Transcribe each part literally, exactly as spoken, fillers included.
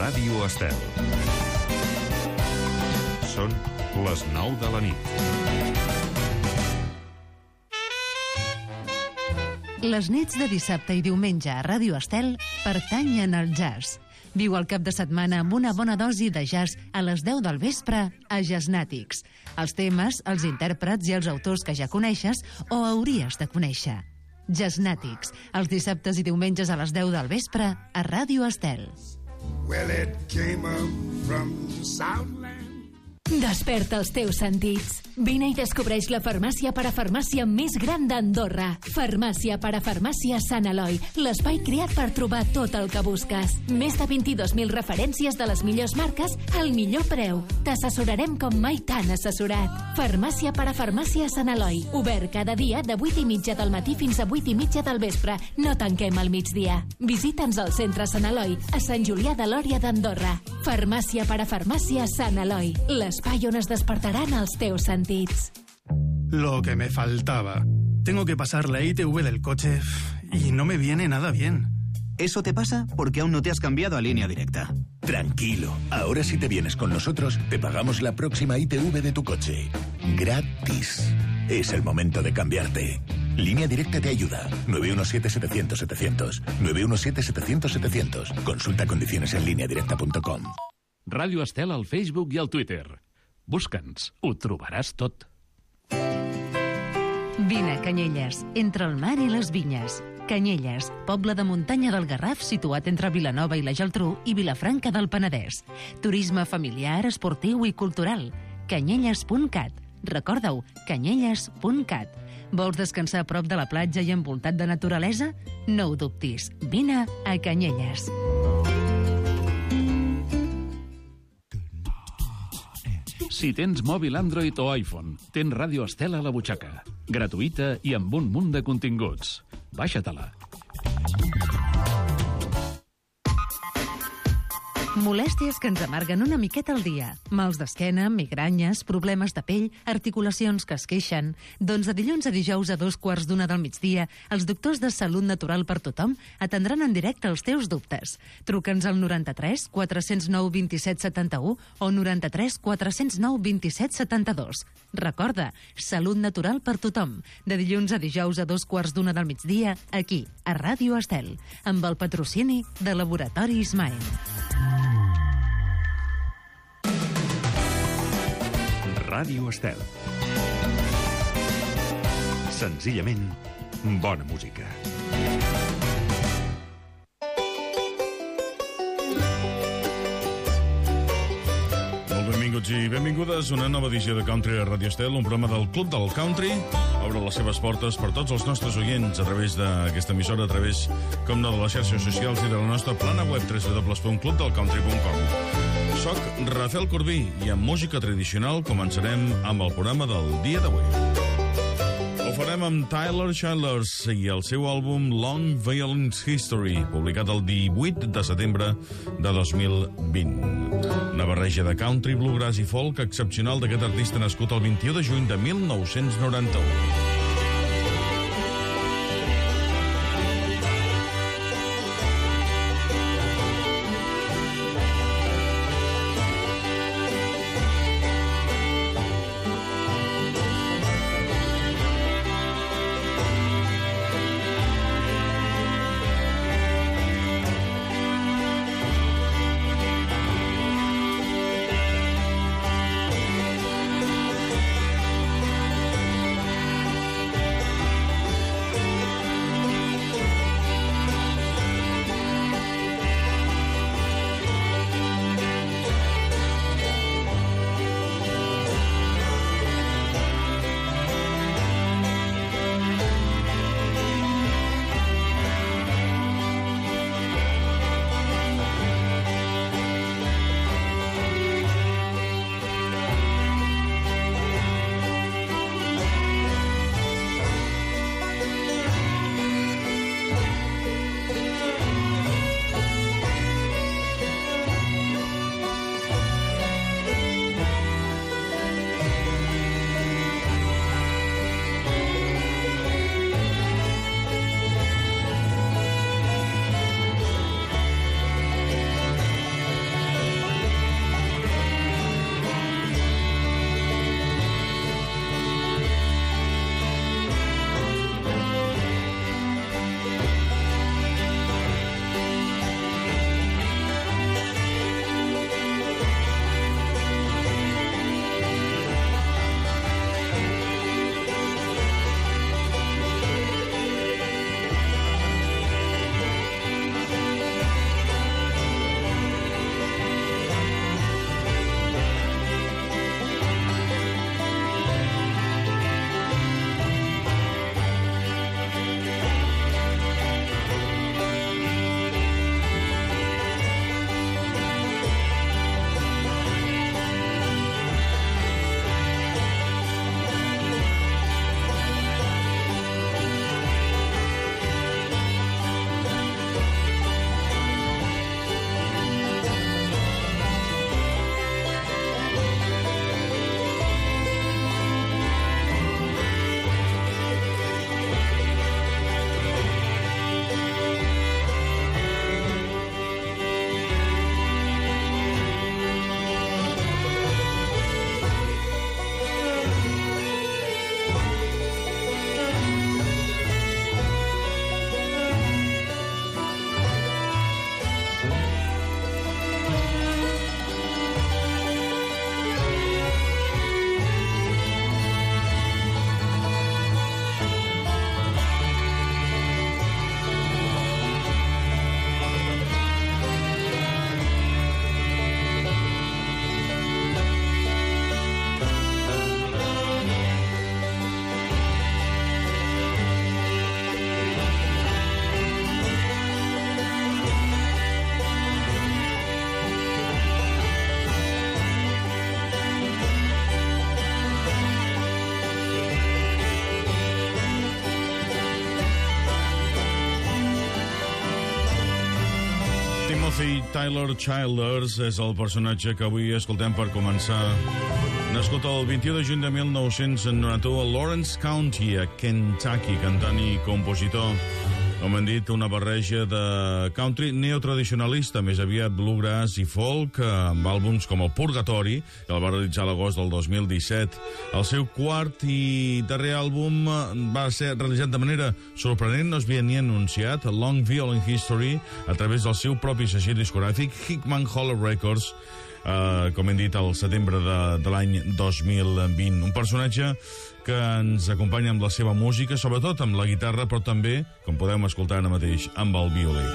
Ràdio Estel. Són les nou de la nit. Les nits de dissabte i diumenge a Ràdio Estel pertanyen al jazz. Viu el cap de setmana amb una bona dosi de jazz a les deu del vespre a Jazznàtics. Els temes, els intèrprets i els autors que ja coneixes o hauries de conèixer. Jazznàtics, els dissabtes i diumenges a les deu del vespre a Ràdio Estel. Well, it came up from Southland. Desperta els teus sentits. Vine i descobreix la farmàcia parafarmàcia més gran d'Andorra. Farmàcia parafarmàcia Sant Eloi, l'espai creat per trobar tot el que busques. Més de vint-i-dos mil referències de les millors marques al millor preu. T'assessorarem com mai t'han assessorat. Farmàcia parafarmàcia Sant Eloi, obert cada dia de vuit i mitja del matí fins a vuit i mitja del vespre. No tanquem al migdia. Visita'ns al centre Sant Eloi, a Sant Julià de Lòria d'Andorra. Farmàcia parafarmàcia Sant Eloi, l'espai on es despertaran els teus sentits. Lo que me faltaba. Tengo que pasar la I T V del coche y no me viene nada bien. Eso te pasa porque aún no te has cambiado a Línea Directa. Tranquilo, ahora si te vienes con nosotros, te pagamos la próxima I T V de tu coche. Gratis. Es el momento de cambiarte. Línea Directa te ayuda. nueve uno siete setecientos setecientos. nueve uno siete setecientos setecientos. Consulta condiciones en línea directa punto com. Ràdio Estel al Facebook i al Twitter. Busca'ns, ho trobaràs tot. Vine a Canyelles, entre el mar i les vinyes. Canyelles, poble de muntanya del Garraf situat entre Vilanova i la Geltrú i Vilafranca del Penedès. Turisme familiar, esportiu i cultural. Canyelles punt cat. Recorda-ho, canyelles punt cat. Vols descansar a prop de la platja i envoltat de naturalesa? No ho dubtis, vine a Canyelles. Si tens mòbil Android o iPhone, tens Ràdio Estel a la butxaca. Gratuïta i amb un munt de continguts. Baixa-te-la. Molèsties que ens amarguen una miqueta al dia. Mals d'esquena, migranyes, problemes de pell, articulacions que es queixen. Doncs de dilluns a dijous a dos quarts d'una del migdia, els doctors de Salut Natural per Tothom atendran en directe els teus dubtes. Truca'ns al noranta-tres quatre zero nou vint set setanta-u o noranta-tres quatre zero nou vint set setanta-dos. Recorda, Salut Natural per Tothom. De dilluns a dijous a dos quarts d'una del migdia, aquí, a Ràdio Estel, amb el patrocini de Laboratori Ismael. Ràdio Estel. Senzillament, bona música. Molt benvinguts i benvingudes a una nova edició de Country a Ràdio Estel, un programa del Club del Country. Obre les seves portes per tots els nostres oients a través d'aquesta emissora, a través, com no, de les xarxes socials i de la nostra plana web w w w punt club del country punt com. Soc Rafael Corbí i amb música tradicional començarem amb el programa del dia d'avui. Ho farem amb Tyler Childers i el seu àlbum Long Violence History, publicat el divuit de setembre de dos mil vint. Una barreja de country, bluegrass i folk excepcional d'aquest artista nascut el vint-i-u de juny de mil nou-cents noranta-u. Timothy Tyler Childers és el personatge que avui escoltem per començar. Nascut el vint-i-u de juny de mil nou-cents noranta-u a Lawrence County, a Kentucky, cantant i compositor. Com hem dit, una barreja de country neotradicionalista, més aviat bluegrass i folk, amb àlbums com el Purgatori, que el va realitzar a l'agost del dos mil disset. El seu quart i darrer àlbum va ser realitzat de manera sorprenent, no es havia ni anunciat, Long Violent History, a través del seu propi segell discogràfic, Hickman Hall Records, Uh, com hem dit, al setembre de, de l'any dos mil vint. Un personatge que ens acompanya amb la seva música, sobretot amb la guitarra, però també, com podem escoltar ara mateix, amb el violí.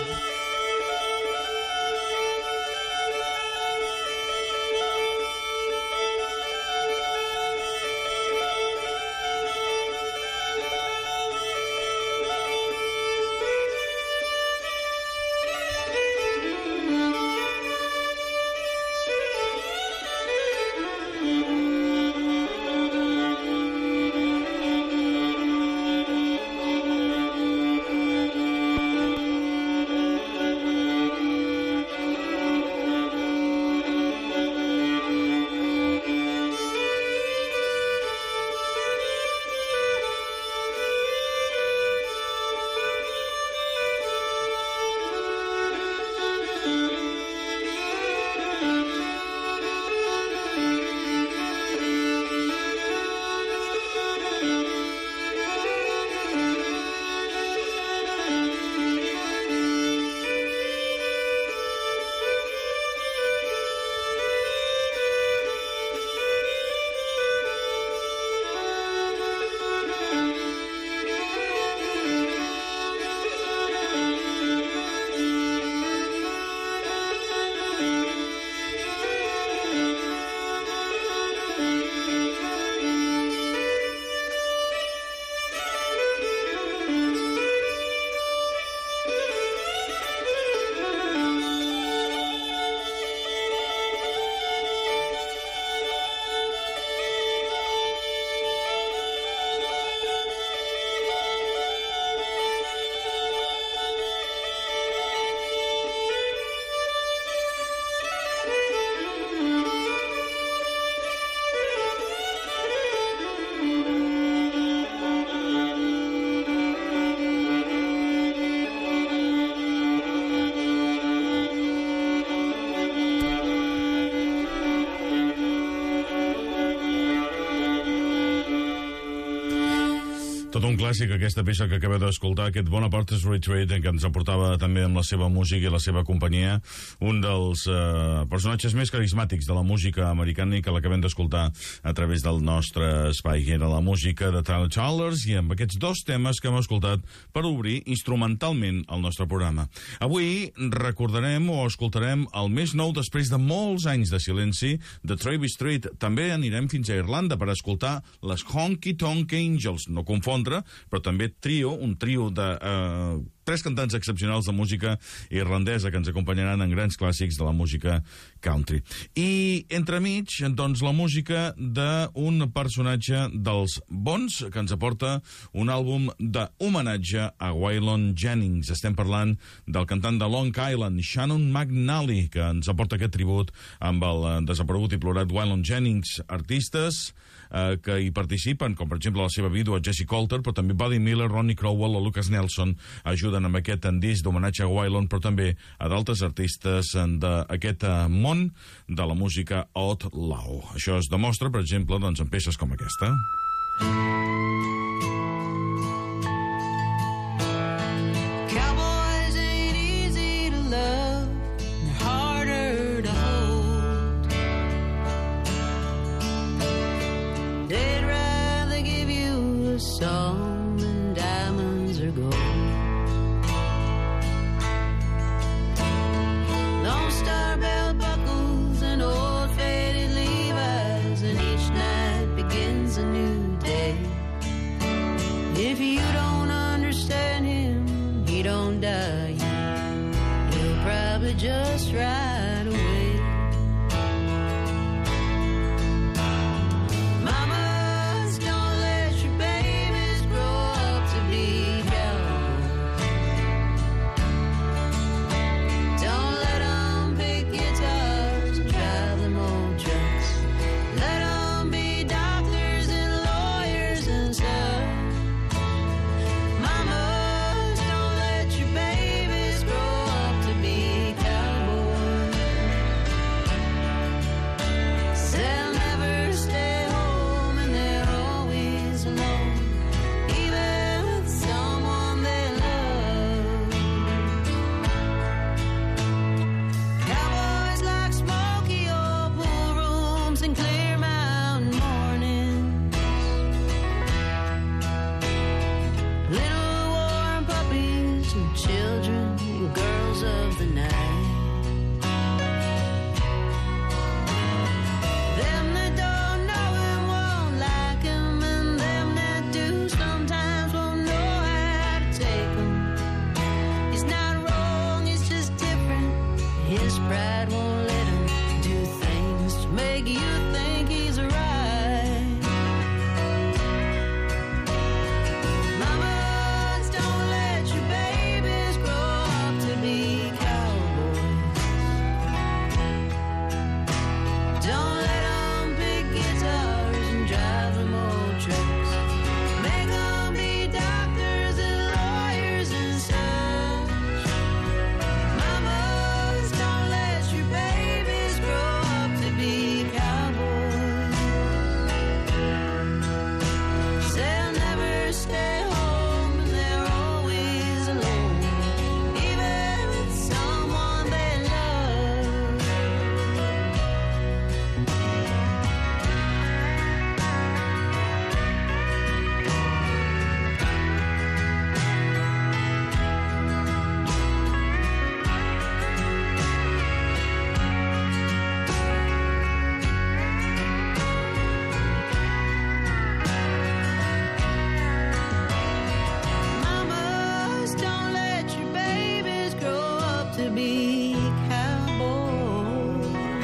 Tot un clàssic, aquesta peça que acabeu d'escoltar, aquest Bonaparte's Retreat, en què ens aportava també amb la seva música i la seva companyia un dels eh, personatges més carismàtics de la música americana i que l'acabem d'escoltar a través del nostre espai, que era la música de Tyler Childers, i amb aquests dos temes que hem escoltat per obrir instrumentalment el nostre programa. Avui recordarem o escoltarem el més nou després de molts anys de silenci de Travis Street. També anirem fins a Irlanda per escoltar les Honky Tonk Angels, no confondre, però també trio, un trio de eh, tres cantants excepcionals de música irlandesa que ens acompanyaran en grans clàssics de la música country. I entremig, doncs, la música d'un personatge dels bons que ens aporta un àlbum d'homenatge a Waylon Jennings. Estem parlant del cantant de Long Island, Shannon McNally, que ens aporta aquest tribut amb el desaparegut i plorat Waylon Jennings. Artistes eh, que hi participen, com per exemple la seva vídua Jessie Coulter, però també Buddy Miller, Ronnie Crowell o Lucas Nelson ajuden amb aquest disc d'homenatge a Waylon, però també a d'altres artistes d'aquest món de la música outlaw. Això es demostra, per exemple, doncs, en peces com aquesta. Cowboys ain't easy to love, they're harder to hold. They'd rather give you a song than diamonds or gold. Lone Star belt buckles and old faded Levi's, and each night begins a new day. If you don't understand him, he don't die. He'll probably just ride away. Mamas, don't let your babies grow up to be cowboys. Don't pride won't let him do things to make you think he's right. Mamas, don't let your babies grow up to be cowboys. Don't let them pick guitars and drive them old trucks. Make them be doctors and lawyers and such. Mamas, don't let your babies grow up to be cowboys. They'll never stay home and they're always alone, even with someone they love. Mamas, don't let your babies grow up to be cowboys.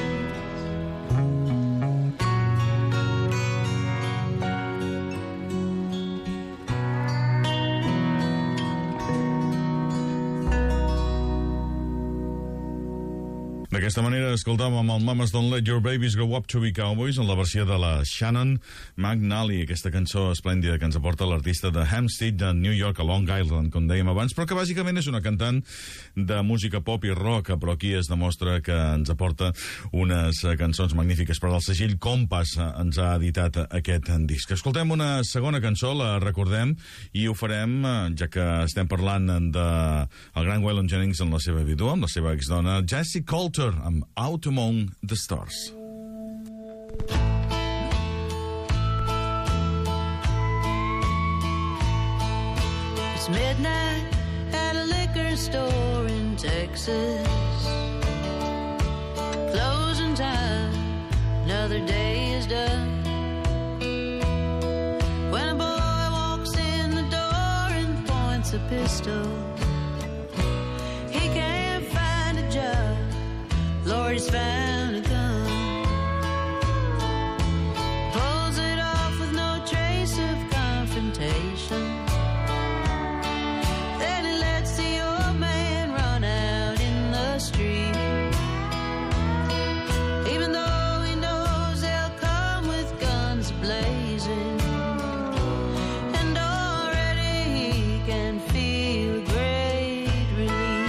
D'aquesta manera escoltàvem el Mamas Don't Let Your Babies Grow Up to Be Cowboys en la versió de la Shannon McNally, aquesta cançó esplèndida que ens aporta l'artista de Hempstead, de New York, a Long Island, com dèiem abans, però que bàsicament és una cantant de música pop i rock, però aquí es demostra que ens aporta unes cançons magnífiques. Per al segell Compass ens ha editat aquest disc. Escoltem una segona cançó, la recordem, i ho farem, ja que estem parlant de el gran Waylon Jennings en la seva vídua, amb la seva exdona Jessie Coulter, amb Out Among the Stars. It's midnight at a liquor store in Texas. Closing time, another day is done. When a boy walks in the door and points a pistol, he can't find a job. Lord, he's found a gun. Pulls it off with no trace of confrontation. Then he lets the old man run out in the street. Even though he knows they'll come with guns blazing. And already he can feel great relief.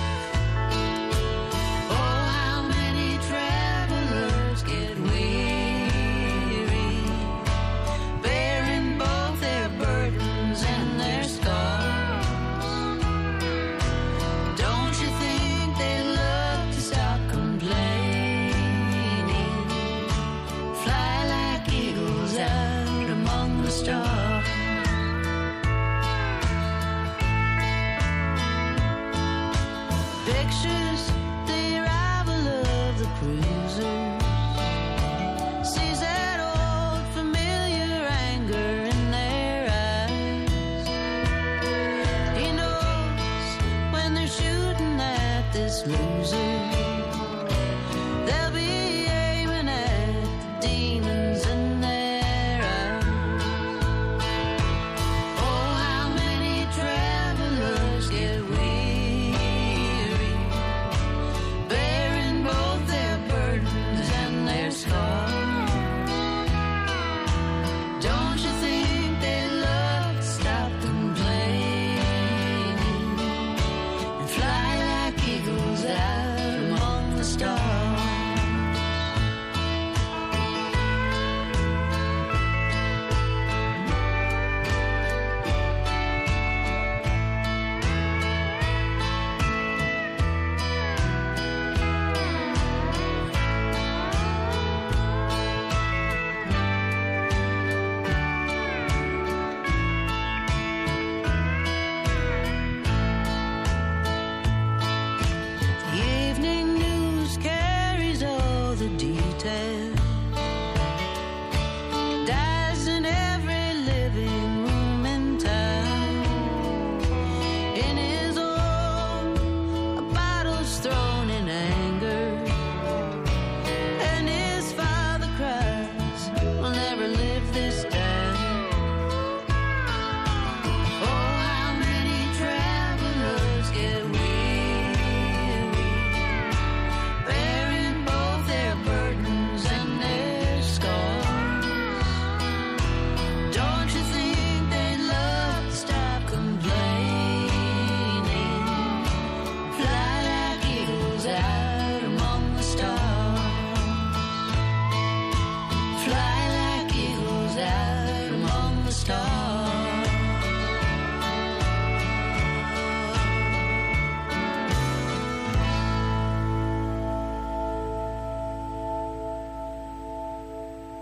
Oh, how many travelers get weary, bearing both their burdens and their scars. Don't you think they love to stop complaining, fly like eagles out among the stars? Pictures the arrival of the cruisers, sees that old familiar anger in their eyes. He knows when they're shooting at this loser, they'll be aiming at the demons in their eyes. Oh, how many travelers get weary, bearing both their burdens and their scars. Don't you think they love to stop complaining and fly like eagles out among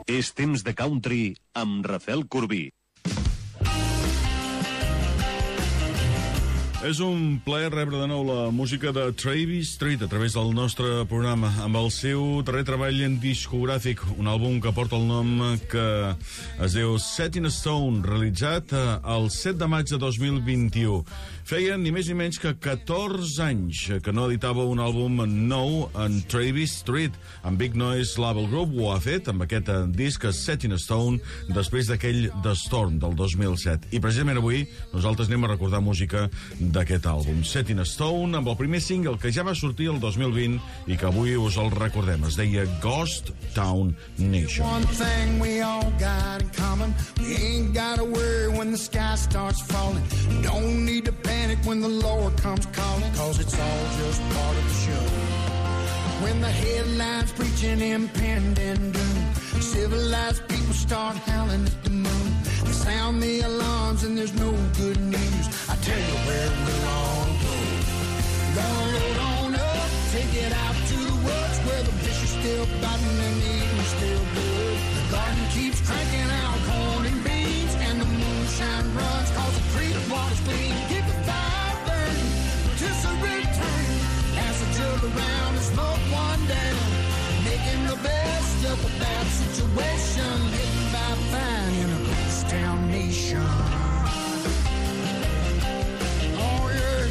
És temps de country amb Rafael Corbí. És un plaer rebre de nou la música de Travis Street a través del nostre programa amb el seu darrer treball en discogràfic, un àlbum que porta el nom que es diu Set in Stone, realitzat el set de maig de dos mil vint-i-u. Feia ni més ni menys que catorze anys que no editava un àlbum nou en Travis Street. En Big Noise Label Group ho ha fet amb aquest disc Set in Stone després d'aquell The Storm del dos mil set. I precisament avui nosaltres anem a recordar música d'aquest àlbum, Set in Stone, amb el primer single que ja va sortir el dos mil vint i que avui us el recordem. Es deia Ghost Town Nation. One thing we all got in common, we ain't gotta worry when the sky starts falling. Don't need to panic when the Lord comes calling, cause it's all just part of the show. When the headlines preaching impending doom, civilized people start howling at the moon. They sound the alarms and there's no good news. I tell you where we'll all go. Gonna load on up, take it out to the woods where the fish are still biting and the evening's still good. The garden keeps cranking out corn and beans, and the moonshine runs cause the creek water's clean. Keep the fire burning, rotisserie turning, pass a jug around and smoke one down, making the best of a bad situation, getting by fine in a ghost town nation. Oh yeah,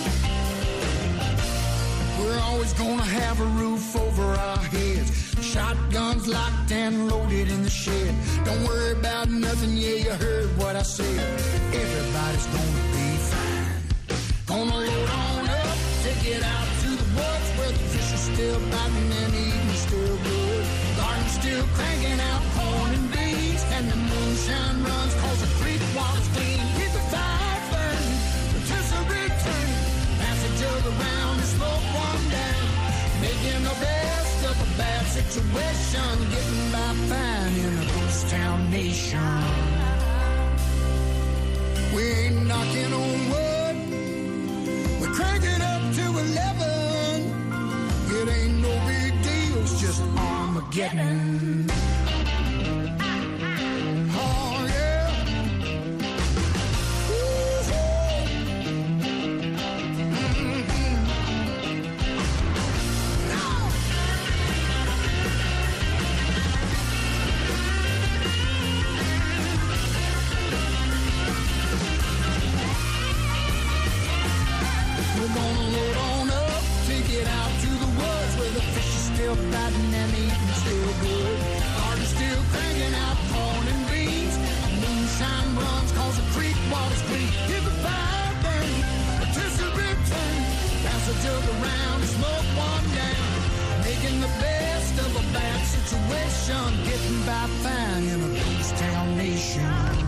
we're always gonna have a roof over our heads, shotguns locked and loaded in the shed. Don't worry about nothing, yeah, you heard what I said. Everybody's gonna be fine. Gonna load on up, take it out to the woods where the fish are still biting and the evening's still good. Garden's still cranking out corn and beans, and the moonshine runs cause the creek water's clean. Keep the fire burning, rotisserie turning, pass a jug around and smoke one down, making the best of a bad situation, getting by fine in a ghost town nation. We ain't knocking on wood, we're cranking up to eleven. It ain't no big deal, it's just Armageddon. Oh yeah. We're gonna load on up, take it out to the woods where the fish is still biting and the eating's still good. Garden's still cranking out corn and beans, moonshine runs cause the creek water's clean. Keep the fire burning, rotisserie turning, pass a jug around and smoke one down, making the best of a bad situation, getting by fine in a ghost town nation.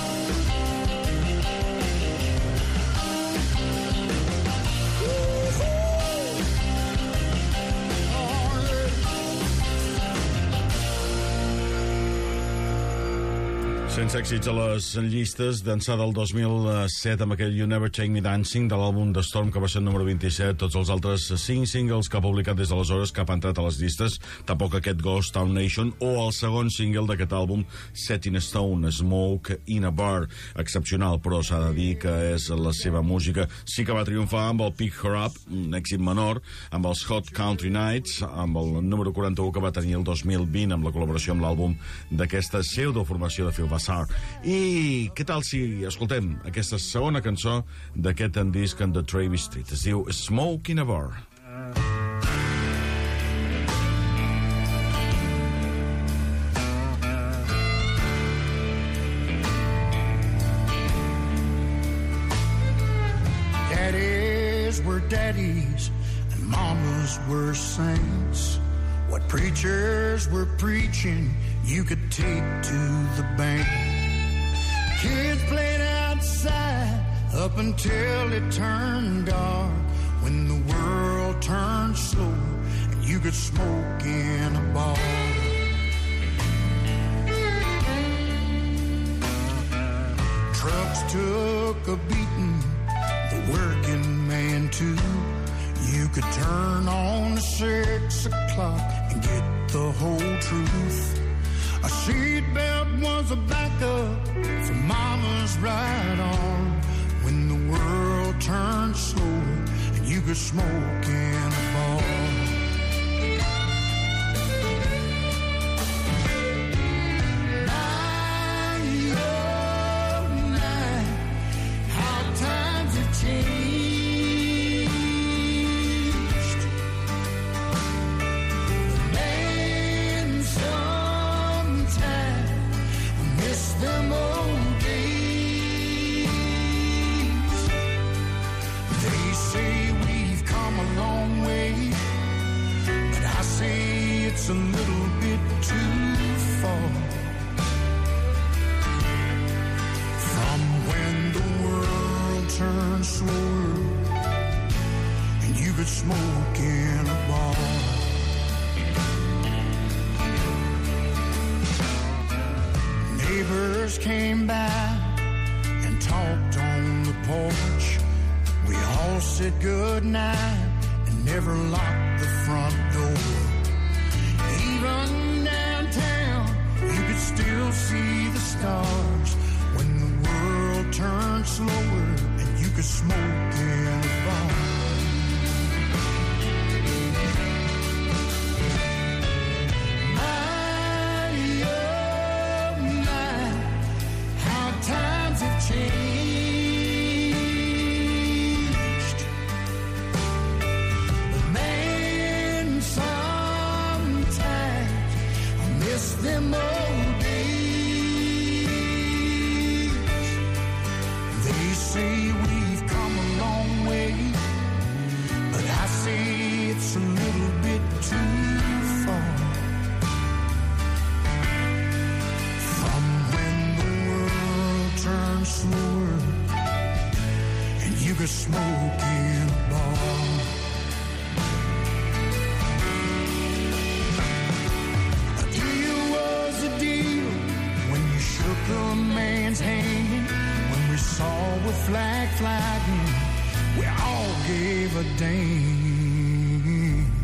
Sense èxits a les llistes d'ençà del dos mil set amb aquell You Never Take Me Dancing de l'àlbum The Storm, que va ser el número vint-i-set. Tots els altres cinc singles que ha publicat des d'aleshores cap ha entrat a les llistes, tampoc aquest Ghost Town Nation o el segon single d'aquest àlbum, Set in Stone, Smoke in a Bar. Excepcional, però s'ha de dir que és la seva música. Sí que va triomfar amb el Pick Her Up, un èxit menor, amb els Hot Country Nights, amb el número quaranta-u que va tenir el dos mil vint amb la col·laboració amb l'àlbum d'aquesta pseudoformació de Phil Bassar. I què tal si escoltem aquesta segona cançó d'aquest disc de Travis Street? Es diu Smoke in a Bar. Daddies were daddies and mamas were saints. What preachers were preaching you could take to the bank. Kids played outside up until it turned dark, when the world turned slow and you could smoke in a bar. Trucks took a beating, the working man too. You could turn on at six o'clock and get the whole truth A seatbelt was a backup for mama's right arm. When the world turned slower and you could smoke in a bar. It's a little bit too far from when the world turned slower and you could smoke in a bar. Neighbors came by and talked on the porch. We all said goodnight and never locked the front door. Even downtown, you could still see the stars when the world turned slower and you could smoke in a bar. My, oh my, how times have changed. But man, miss them old days. They say we've come a long way, but I say it's a little bit too far from when the world turned slower and you could smoke in a bar. A man's hand when we saw a flag flying, we all gave a damn.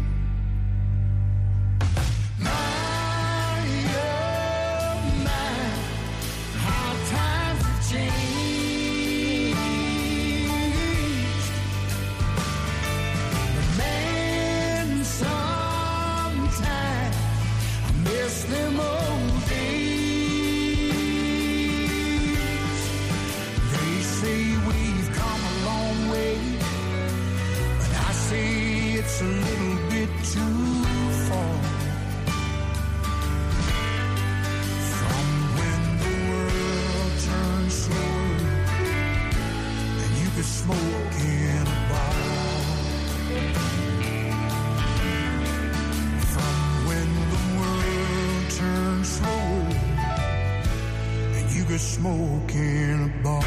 My, oh my, how times have changed. But man, sometimes I miss them old days. It's a little bit too far from when the world turned slower and you could smoke in a bar. From when the world turned slower and you could smoke in a bar.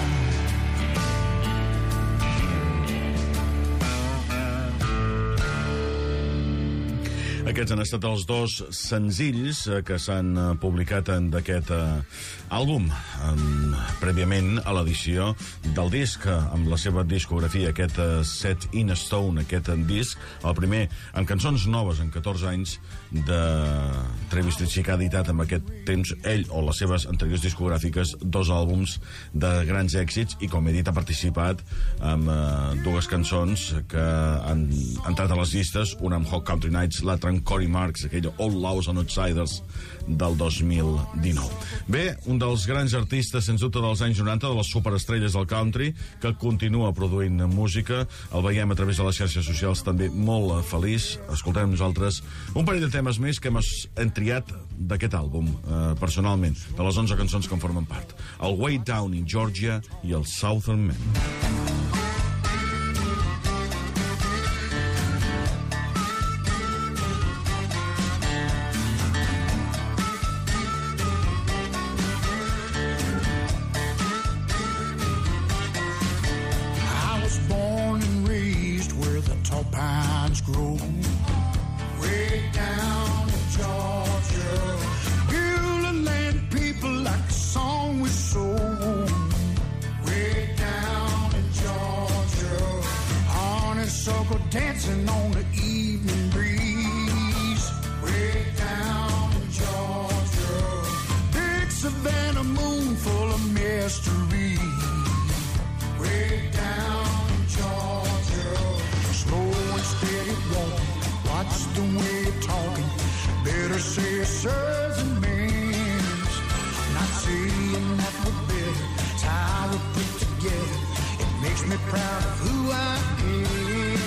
Aquests han estat els dos senzills que s'han publicat d'aquest àlbum, prèviament a l'edició del disc, amb la seva discografia, aquest Set in Stone, aquest disc, el primer amb cançons noves en catorze anys de Travis Tritt, que ha editat en aquest temps, ell o les seves anteriors discogràfiques, dos àlbums de grans èxits, i com he dit ha participat amb dues cançons que han entrat a les llistes, una amb Hot Country Nights, l'altra amb Cory Marks, aquella Outlaws and Outsiders del dos mil dinou. Bé, un dels grans artistes, sens dubte, dels anys noranta, de les superestrelles del country, que continua produint música. El veiem a través de les xarxes socials també molt feliç. Escoltarem nosaltres un parell de temes més que hem triat d'aquest àlbum, eh, personalment, de les onze cançons que en formen part. El Way Down in Georgia i el Southern Man. Grow way down in Georgia. Build land people like a song we sold. Way down in Georgia. Honeysuckle dancing on the evening breeze. Way down in Georgia. mystery. Way down in Georgia, slow and steady walking. Watch the way you're talking. Better say sirs and ma'ams. Not saying that we're better. It's how we put together. It makes me proud of who I am.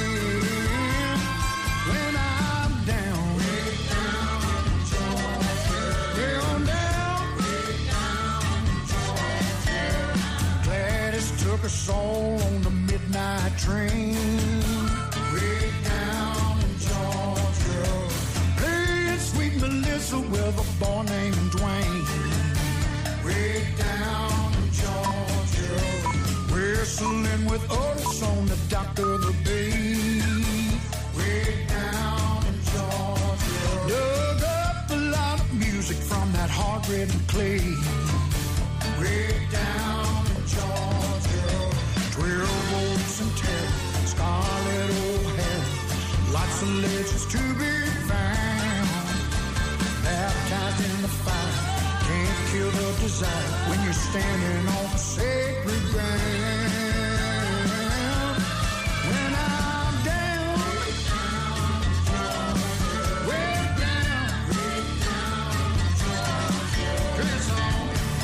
When I'm down, way down in Georgia, down, down, way down in Georgia. Gladys took us all on the midnight train. Way down in Georgia, playing Sweet Melissa with a boy named Dwayne. Way down in Georgia, whistling with Otis on the dock of the bay. Way down in Georgia, dug up a lot of music from that hard red clay. Way down in Georgia, twelve volts and terror, Scarlet O'Hara, lots of legends to be found. Baptized in the fire, can't kill the desire when you're standing on sacred ground. When I'm down, way down, way down, it's on.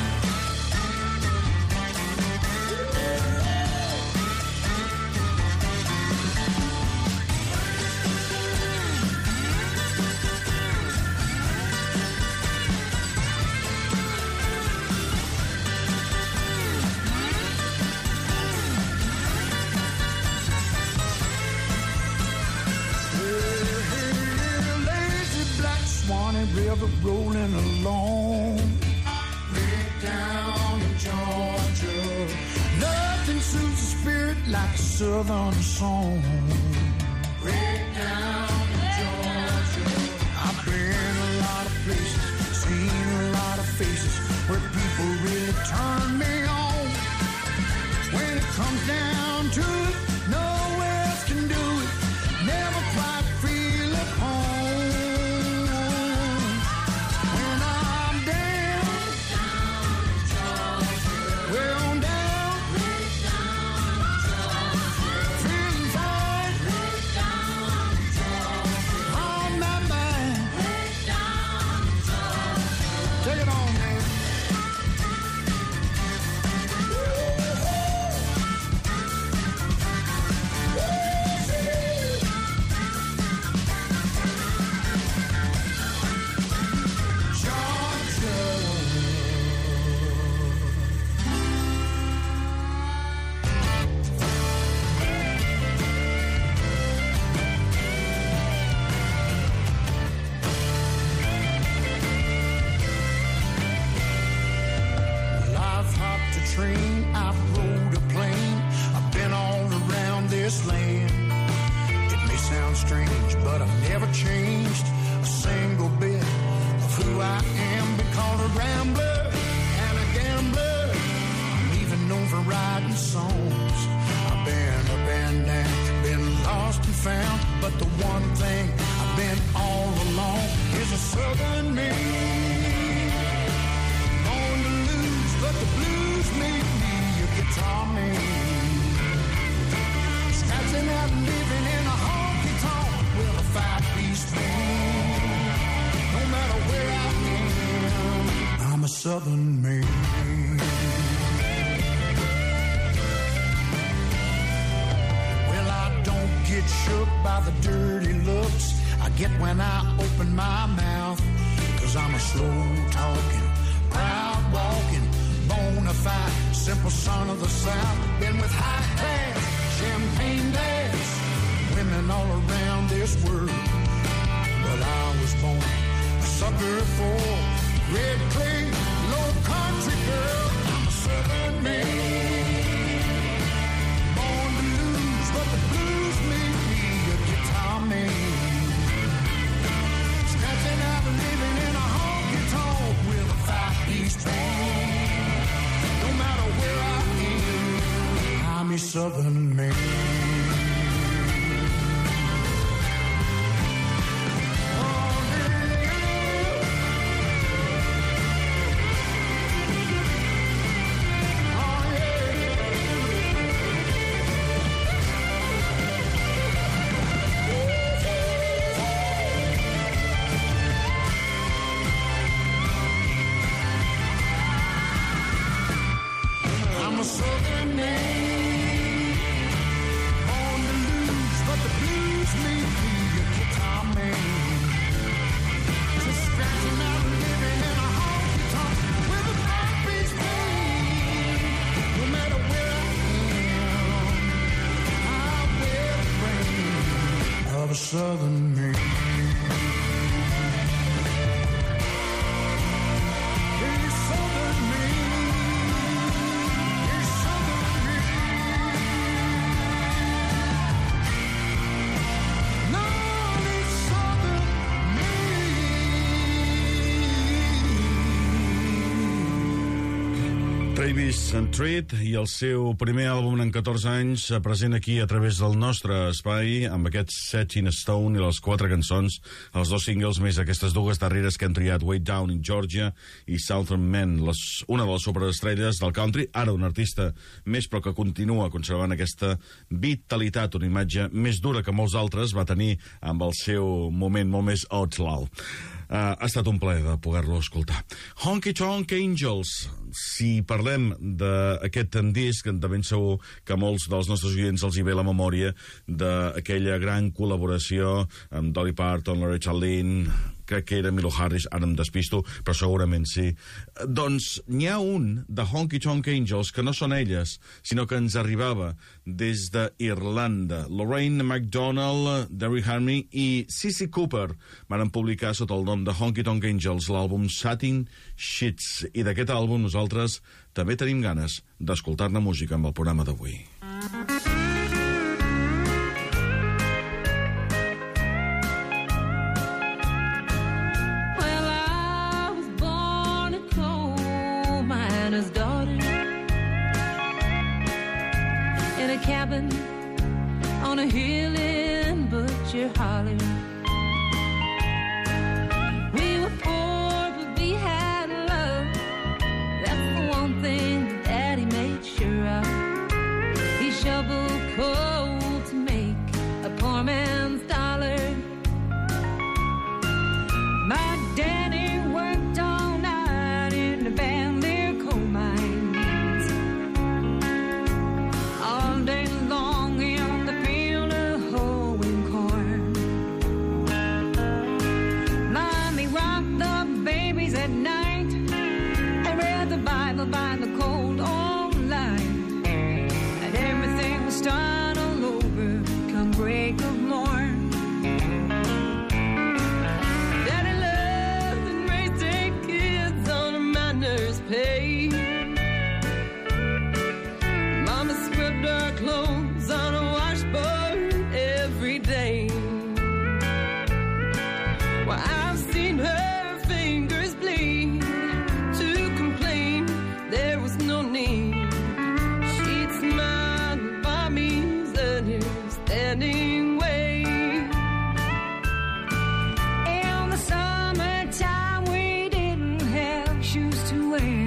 River rolling along, way down in Georgia. Nothing soothes the spirit like a southern song. Way down in Georgia. I've been a lot of places, seen a lot of faces where people really turn me on. When it comes down to it, no one else can do it. Never quite feel at home. Southern Maine. Well, I don't get shook by the dirty looks I get when I open my mouth. Cause I'm a slow talking, proud walking, bona fide, simple son of the South. Been with high class, champagne dads, women all around this world. But I was born a sucker for red clay, low country girl. I'm a Southern man, born to lose, but the blues made me a guitar man. Scratching out and living in a honky-tonk with a five-piece band. No matter where I am, I'm a Southern man. a southern man. Travis Tritt i el seu primer àlbum en catorze anys present aquí a través del nostre espai amb aquest Setting Stone i les quatre cançons, els dos singles més aquestes dues darreres que han triat, Way Down in Georgia i Southern Man, les, una de les superestrelles del country, ara un artista més però que continua conservant aquesta vitalitat, una imatge més dura que molts altres va tenir amb el seu moment molt més outlaw. Uh, ha estat un plaer de poder-lo escoltar. Honky Tonk Angels. Si parlem d'aquest disc, de ben segur que a molts dels nostres oients els hi ve la memòria d'aquella gran col·laboració amb Dolly Parton, Loretta Lynn, crec que era Milo Harris, ara em despisto, però segurament sí. Doncs n'hi ha un de Honky Tonk Angels que no són elles, sinó que ens arribava des d'Irlanda. Lorraine MacDonald, Derry Harmony i Cissy Cooper van publicar sota el nom de Honky Tonk Angels l'àlbum Satin Sheets. I d'aquest àlbum nosaltres també tenim ganes d'escoltar-ne música amb el programa d'avui. Cabin on a hill in Butcher Hollow. We were poor, but we had love. That's the one thing that Daddy made sure of. He shoveled coal to make a poor man's dollar. My daddy worked all night in the Bandar coal mine. All day long in the field of hoeing corn. Mommy rocked the babies at night and read the Bible by the cold old light. And everything was starting all over come break of morn. Daddy loved and raised their kids on a miner's pay. Mama scrubbed our clothes on a washboard every day. Well, I've seen her fingers bleed. To complain, there was no need. She'd smile and buy me understanding way. In the summertime, we didn't have shoes to wear.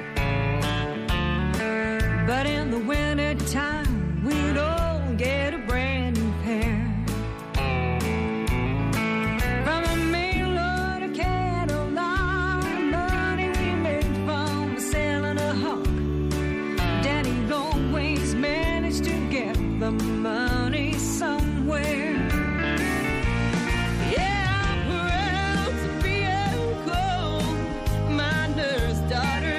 But in the winter time, we'd all get a brand new pair. From a mail order catalog, money we made from selling a hawk. Daddy'd always manage to get the money somewhere. Yeah, I'm proud to be a coal miner's daughter.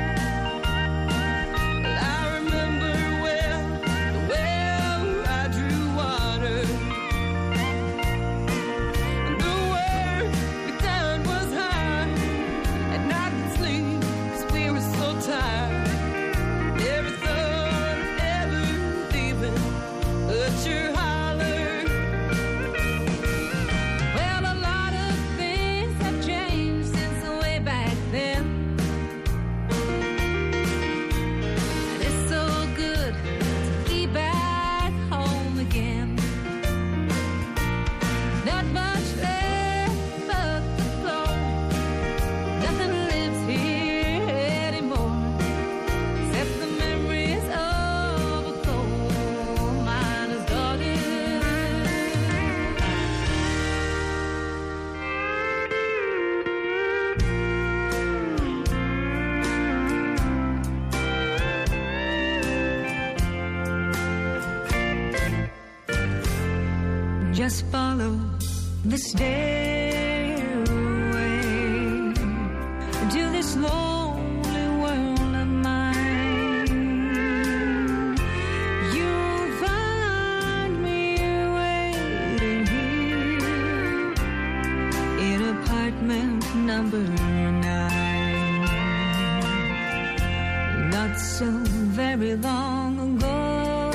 Just follow the stairway to this lonely world of mine. You'll find me waiting here. long ago.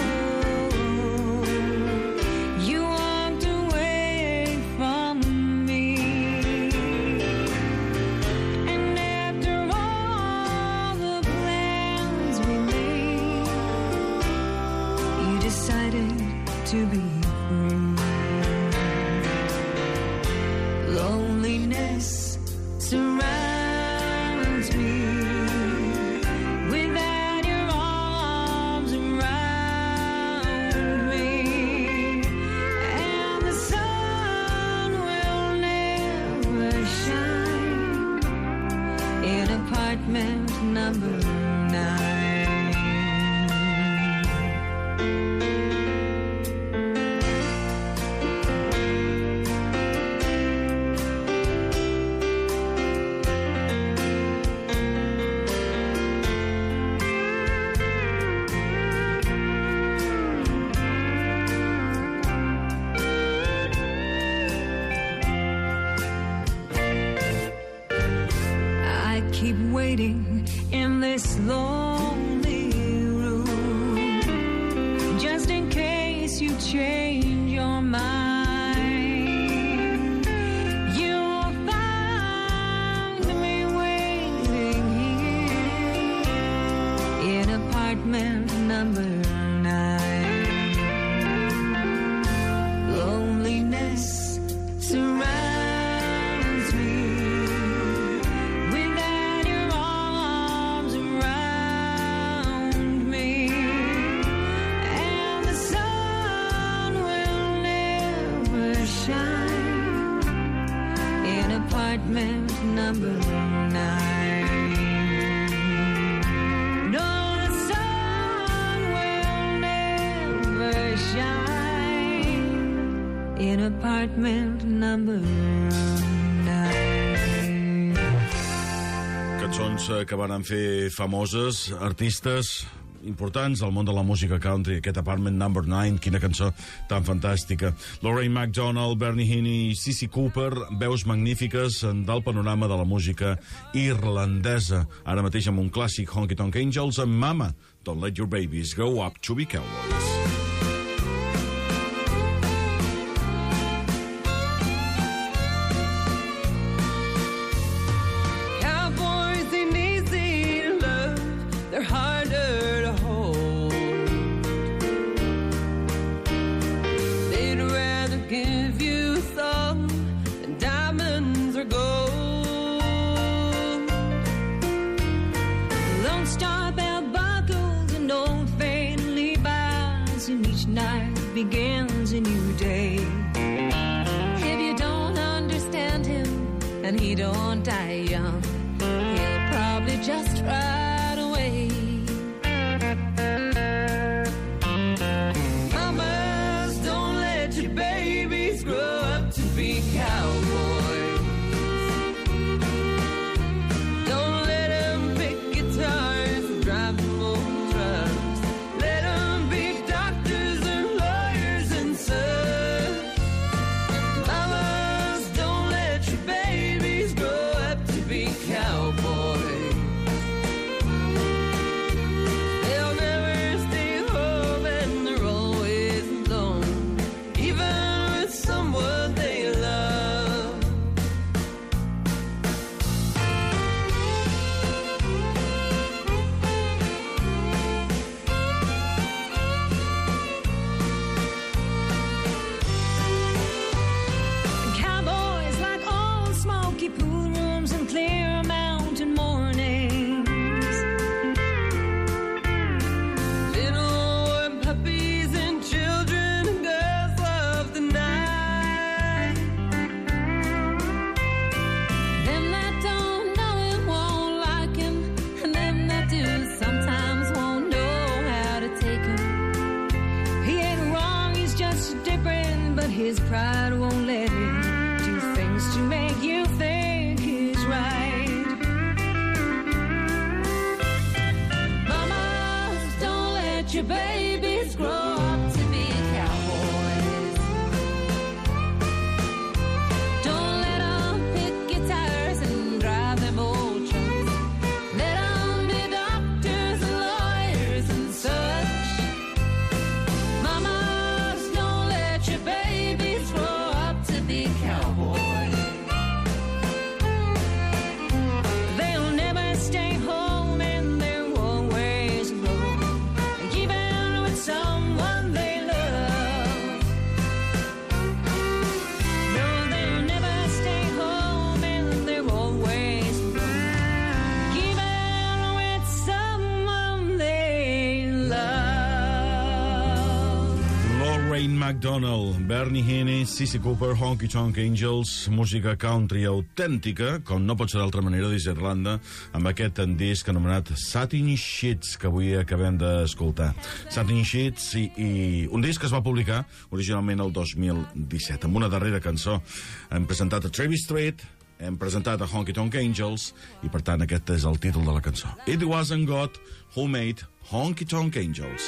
You walked away from me, and after all the plans we made, you decided to be free. Loneliness surrounds me. Without your arms around me, and the sun will never shine in apartment number nine. I keep waiting in this lonely room, just in case you change your mind. You'll find me waiting here in apartment number nine. Loneliness surrounds me. Without your arms around me, and the sun will never shine in apartment number nine. No, the sun will never shine in apartment number nine. Cançons eh, que van fer famoses, artistes importants al món de la música country. Aquest Apartment Number nine, quina cançó tan fantàstica. Lorraine MacDonald, Bernie Heaney, Cissy Cooper, veus magnífiques del panorama de la música irlandesa. Ara mateix amb un clàssic, Honky Tonk Angels, amb Mama, Don't Let Your Babies Grow Up to Be Cowboys. Cowboys ain't easy to love, they're harder to hold. They'd rather give you some than diamonds or gold. Lone Star belt buckles and old faded Levi's, and each night begins a new day. If you don't understand him and he don't die young, he'll probably just ride away. Mamas, don't let your babies grow up to be cowboys. Don't let them pick guitars and drive them old trucks. Let them be doctors and lawyers and such. Mamas, don't let your babies grow up to be cowboys. They'll never stay home and they're always alone, even with someone they love. Cowboys like old smoky pool rooms and clear mountain mornings. Little warm puppies and children and girls of the night. Them that don't know him won't like him, and them that do sometimes won't know how to take him. He ain't wrong, he's just different, but his pride won't let him do things to make you think he's right. Mamas, don't let your babies grow up to be cowboys. Don't let them pick guitars and drive them old trucks. Let them be doctors and lawyers and such. McDonald, Bernie Heaney, Cissy Cooper, Honky Tonk Angels, música country autèntica, com no pot ser d'altra manera, des d'Irlanda, amb aquest disc anomenat Satin Sheets, que avui acabem d'escoltar. Satin Sheets, i, i un disc que es va publicar originalment el dos mil disset. Amb una darrera cançó hem presentat a Travis Street, hem presentat a Honky Tonk Angels, i per tant aquest és el títol de la cançó. It Wasn't God Who Made Honky Tonk Angels.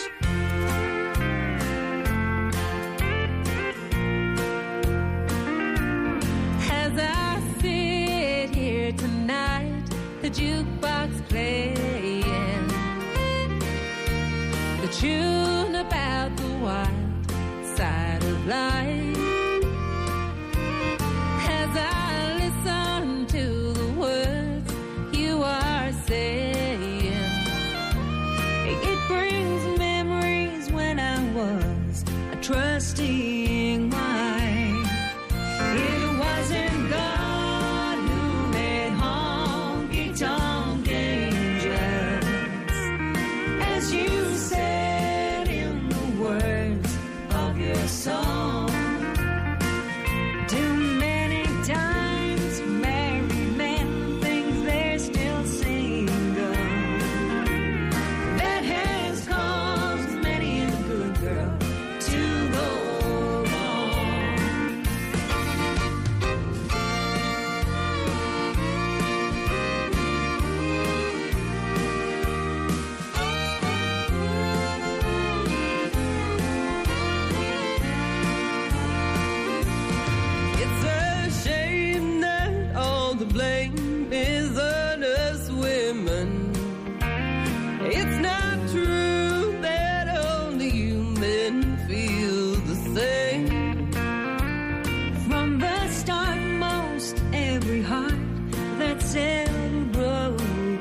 Tonight, the jukebox playing the tune about the wild side of life. As I listen to the words you are saying, it brings memories when I was a trusting wife. It wasn't God Tonk Angels, as you said in the words of your song. Too many times married men think they're still single. That has caused many a good girl to go wrong. Blame is on us women. It's not true that only you men feel the same. From the start, most every heart that's ever broken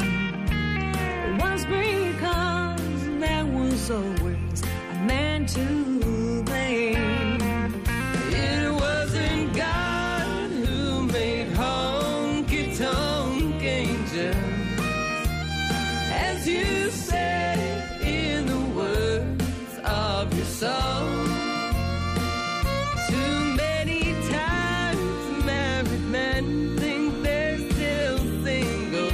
was because there was always a man to blame. It wasn't God who made Honky Tonk Angels, as you said in the words of your song. Too many times married men think they're still single.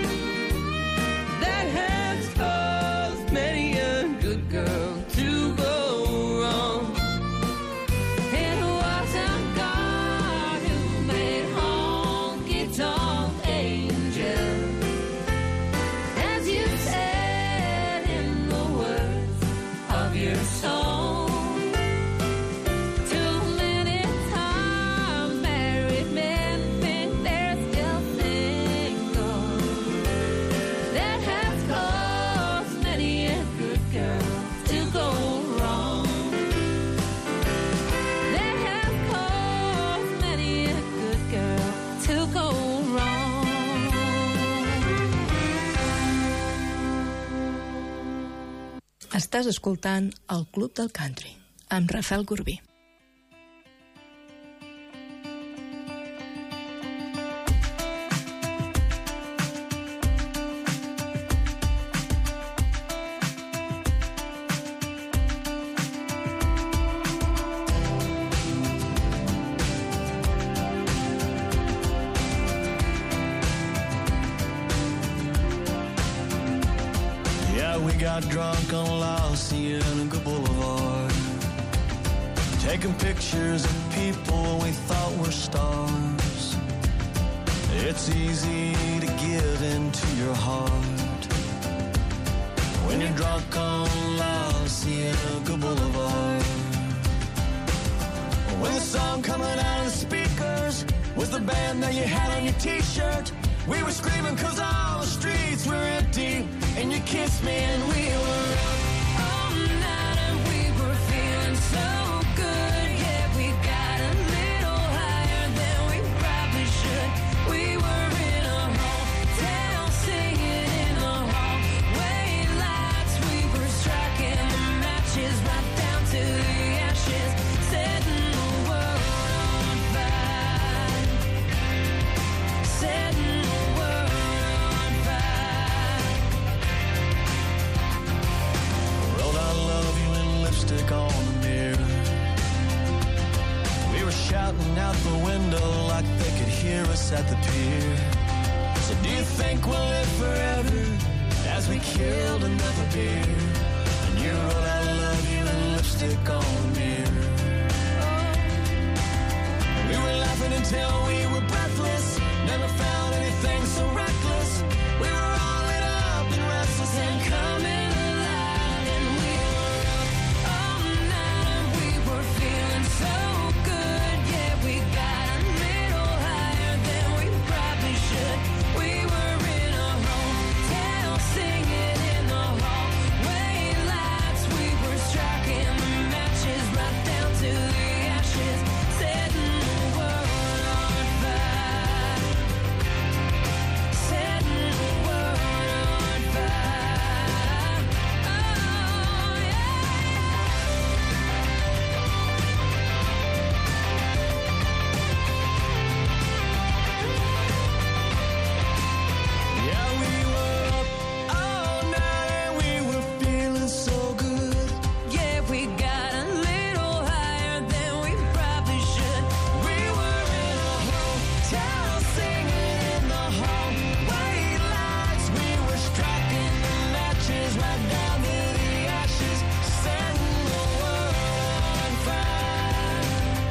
That has caused many a good girl to go wrong. It wasn't God who made Honky Tonk Angels, as you said in the words of your song. Too many times married men think they're still single. That has caused many a good girl to go wrong. That has caused many a good girl to go wrong. Estàs escoltant el Club del Country amb Rafael Corbí. Yeah, we got drunk on La Cienega Boulevard, taking pictures of people we thought were stars. It's easy to give into your heart when you're drunk on La Cienega Boulevard. When the song coming out of the speakers was the band that you had on your t-shirt, we were screaming cause all the streets were empty, and you kissed me and we were up all night and we were feeling so good. Yeah, we got a little higher than we probably should. We were in a hotel singing in the hallway lights. We were striking the matches right down to the ashes, setting the world on fire, setting the world on fire. shouting out the window like they could hear us at the pier. So do you think we'll live forever as we killed another beer? And you wrote I love you and lipstick on the mirror. We were laughing until we were breathless, never found anything so reckless. We were all lit up and restless and coming alive. And we were up all night and we were feeling so good. Yeah, we got a little higher than we probably should. We were in a hotel singing in the hallway lights. We were striking the matches right down to the ashes, setting the world on fire, setting the world on fire. Oh, yeah. Yeah, we were up all night and we were feeling so good. Yeah, we got a little higher than we probably should. We were in a hotel singing in the hallway lights. We were striking the matches right down to the ashes, setting the world on fire,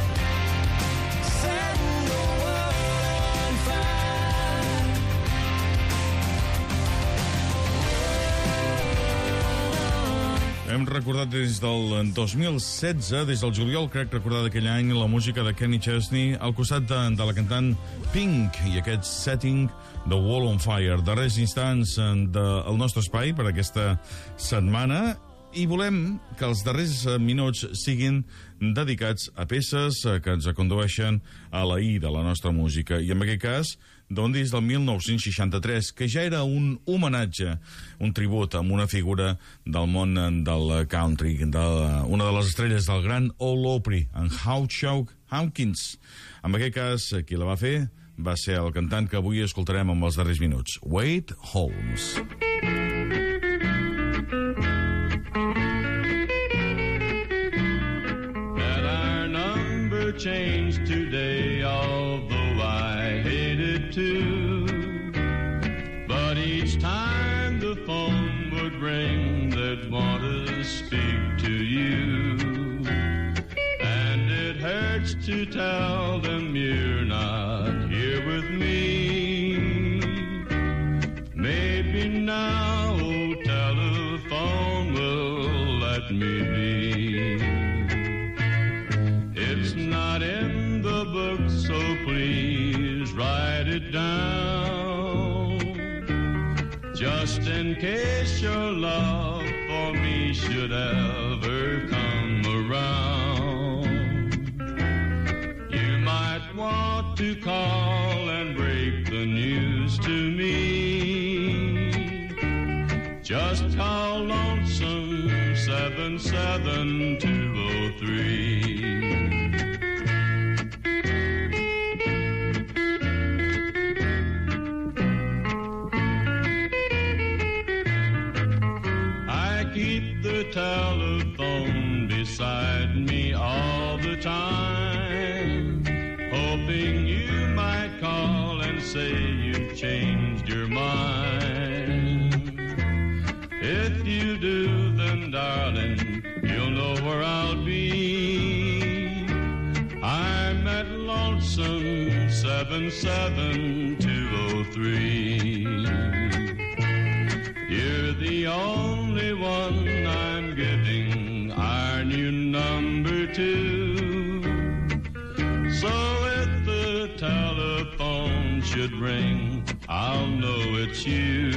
setting the world on fire. Hem recordat des del dos mil setze, des del juliol, crec recordar d'aquell any, la música de Kenny Chesney al costat de, de la cantant Pink i aquest setting de Wall on Fire. Darrers instants del nostre espai per aquesta setmana i volem que els darrers minuts siguin dedicats a peces que ens condueixen a la I de la nostra música. I en aquest cas, d'un disc del mil nou-cents seixanta-tres, que ja era un homenatge, un tribut amb una figura del món del country, de una de les estrelles del gran Ol Opry, en Hawkshaw Hawkins. En aquest cas, qui la va fer va ser el cantant que avui escoltarem amb els darrers minuts, Wade Holmes. Changed today, although I hated to. But each time the phone would ring, they'd want to speak to you. And it hurts to tell them you're not here with me. Maybe now, old telephone will let me be. It's not in the book, so please write it down. Just in case your love for me should ever come around. You might want to call and break the news to me. Just call lonesome seven seven two oh three. Telephone beside me all the time, hoping you might call and say you've changed your mind. If you do, then darling, you'll know where I'll be. I'm at lonesome seven seven two oh three. You're the only one I'm giving our new number to. So if the telephone should ring, I'll know it's you.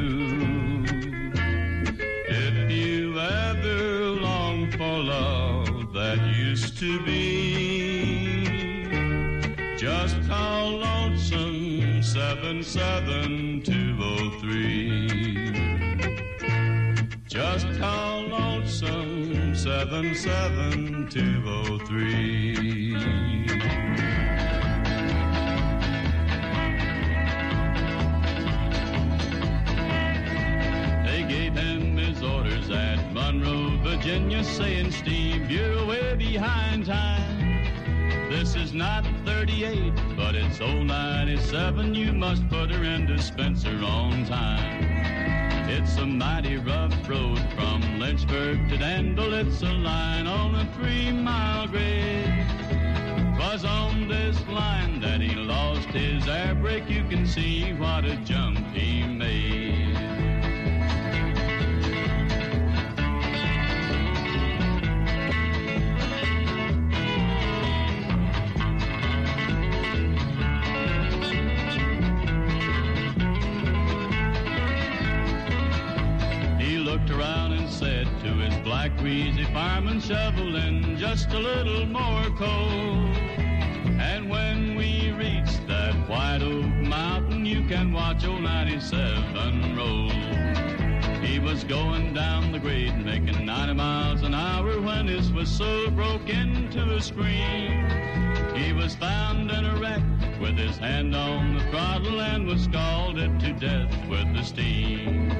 If you ever long for love that used to be, just call lonesome seven seven two oh three. Just call lonesome seven seven two oh three. They gave him his orders at Monroe, Virginia, saying, Steve, you're way behind time. This is not thirty-eight, but it's old ninety-seven. You must put her in dispenser on time. It's a mighty rough road from Lynchburg to Danville. It's a line on a three-mile grid. 'Twas on this line that he lost his air brake. You can see what a jump he made. Around and said to his black greasy fireman, shovel in just a little more coal. And when we reached that white oak mountain, you can watch old ninety-seven roll. He was going down the grade making ninety miles an hour when his whistle broke into a scream. He was found in a wreck with his hand on the throttle and was scalded to death with the steam.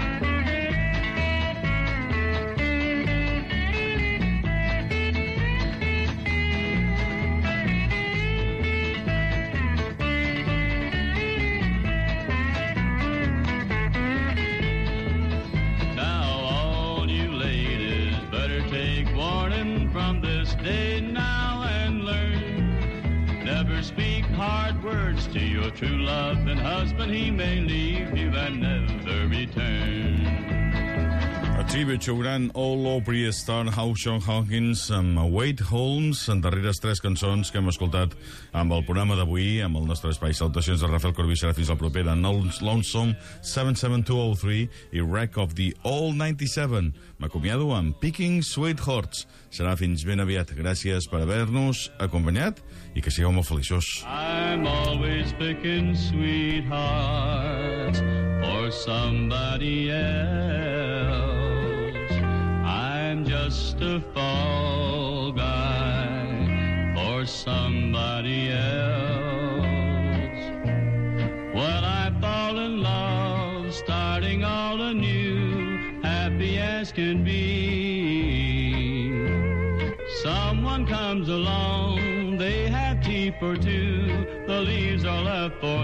Day now and learn. Never speak hard words to your true love and husband. He may leave you and never return. A tribute to gran All Opry Star Hawkshaw Hawkins amb Wade Holmes, en darreres tres cançons que hem escoltat amb el programa d'avui, amb el nostre espai. Salutacions de Rafael Corbí, serà fins la propera. Lonesome set set two zero three i Wreck of the All ninety-seven. M'acomiado amb Picking Sweethearts. Serà fins ben aviat. Gràcies per haver-nos acompanyat i que sigueu molt feliços. I'm always picking sweethearts for somebody else. I'm just a fall guy for somebody else. Well, I fall in love, starting all anew, happy as can be. Someone comes along, they have tea for two, the leaves are left for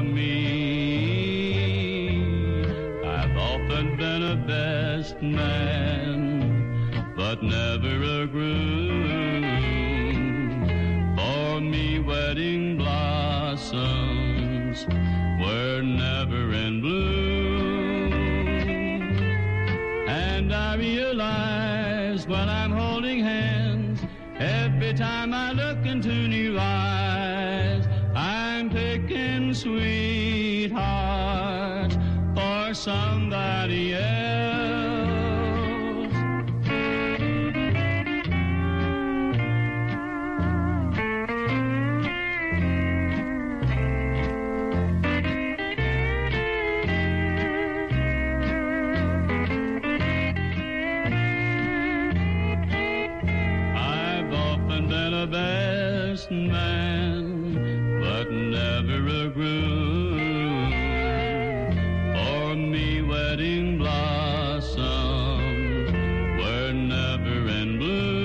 me. I've often been a best man, but never a groom. For me, wedding blossoms were never in bloom. And I realize when I'm holding hands, every time I look into new eyes, I'm picking sweethearts for somebody else. Best man, but never a groom. For me, wedding blossoms were never in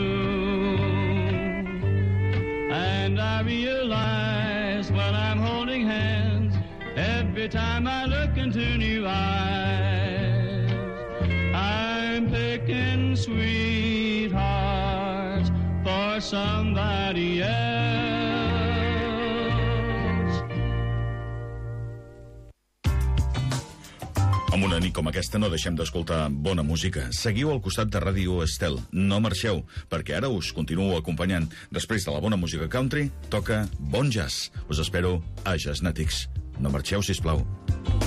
bloom. And I realize when I'm holding hands, every time I look into new eyes, I'm picking sweethearts for somebody else. Amb una nit com aquesta no deixem d'escoltar bona música. Seguiu al costat de Ràdio Estel. No marxeu, perquè ara us continuo acompanyant. Després de la bona música country, toca bon jazz. Us espero a Jazznatics. No marxeu, sisplau.